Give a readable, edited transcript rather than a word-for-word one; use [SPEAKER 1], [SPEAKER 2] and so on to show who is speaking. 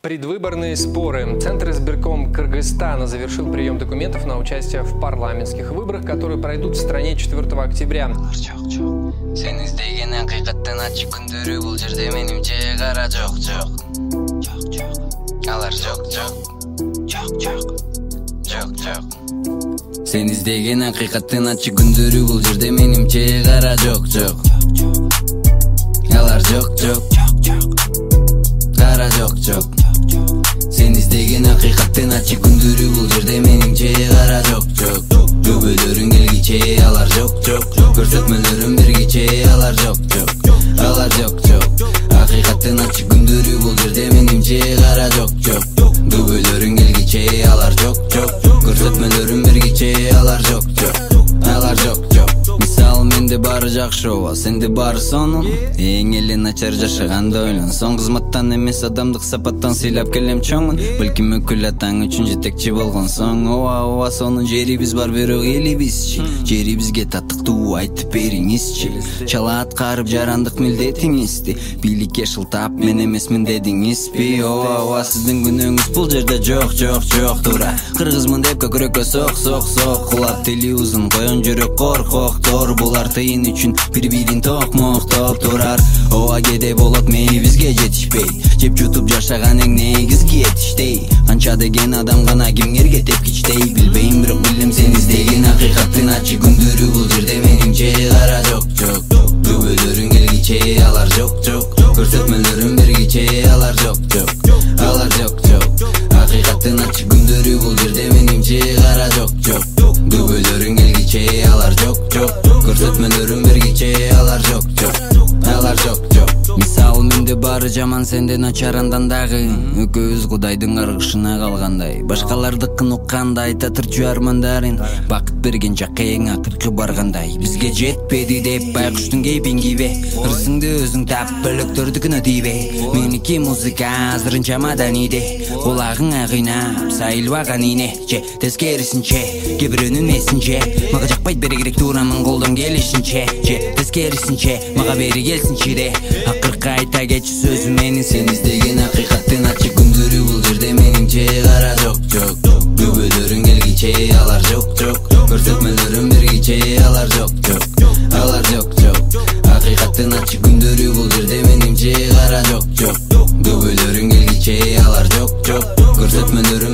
[SPEAKER 1] Предвыборные споры. Центр избирком Кыргызстана завершил прием документов на участие в парламентских выборах, которые пройдут в стране 4 октября.
[SPEAKER 2] Сен издеген акыйкаттын ачык күндөрү бул жерде менимче кара жок. Алар жок. Кара жок. Сен издеген акыйкаттын ачык күндөрү бул жерде менимче кара жок. Күбөлөрүң келгиче алар жок. Көрсөтмөлөрүм бергиче алар жок. Алар жок. Акыйкаттын ачык күндөрү бул жерде менимче кара жок. Күбөлөрүң келгиче алар жок. Көрсөтмөлөрүм бергиче алар жок. Алар жок. Мисалы менде баары жакшы ооба, сенде баары сонун. Эң эле начар жашаганда ойлон. Сон кызматтан эмес адамдык сапаттан сыйлап келем чоңун. Балким өкүл атаң үчүн жетекчи болгон соң. Ооба, сонун жерибиз бар, бирок элибизчи. Жерибизге татыктуу айтып бериңизчи. Чала аткарып жарандык милдетиңизди. Бийликке шылтап мен эмесмин дедиңизби? Ооба, сиздин күнөөңүз бул жерде жок. Туура кыргызмын деп көкүрөккө сок. Кулап тили узун, коён жүрөк коркоктор. Булар тыйын үчүн бири-бирин токмоктоп турар. Ооба, кеде болот мейибизге жетишпей. Жеп жутуп жашаган эң негизги этиштей. Канча деген адам гана кимгерге тепкичтей. Билбейм, бирок билем сен издеген акыйкаттын ачык күндөрү бул жерде менимче кара жок. Күбөлөрүң келгиче алар жок. Көрсөтмөлөрүм бергиче алар жок. Алар жок. Акыйкаттын ачык күндөрү бул жерде менимче кара жок. Күбөлөрүң келгиче алар жок. Көрсөтмөлөрүм бергиче алар жок. Алар жок. Мисалы менде баары жаман, сенде начар андан дагы. Экөөбүз Кудайдын каргышына калгандай. Башкалардыкын укканда айта турчу армандарын. Бакыт берген жакка эң акыркы баргандай. Бизге жетпеди деп байкуштун кейпин кийбе. Ырсыңды өзүң тап, бөлөктөрдүкүнө тийбе. Меники музыка азырынча маданиде. Кулагыңа кыйнап сайылбаган ийне. Же тескерисинче, кээ бирөөнүн эсинче. Мага жакпайт бери керек туурамын колдон келишинче. Же тескерисинче, мага бери келсинчи де. Акыркы айта кетчи сөзүм менин. Сен издеген акыйкаттын ачык күндөрү бул жерде менимче кара жок. Күбөлөрүң келгиче алар жок. Көрсөтмөлөрүм бергиче алар жок. Алар жок. Акыйкаттын ачык күндөрү бул жерде менимче кара жок. Күбөлөрүң келгиче алар жок. Көрсөтмөлөрүм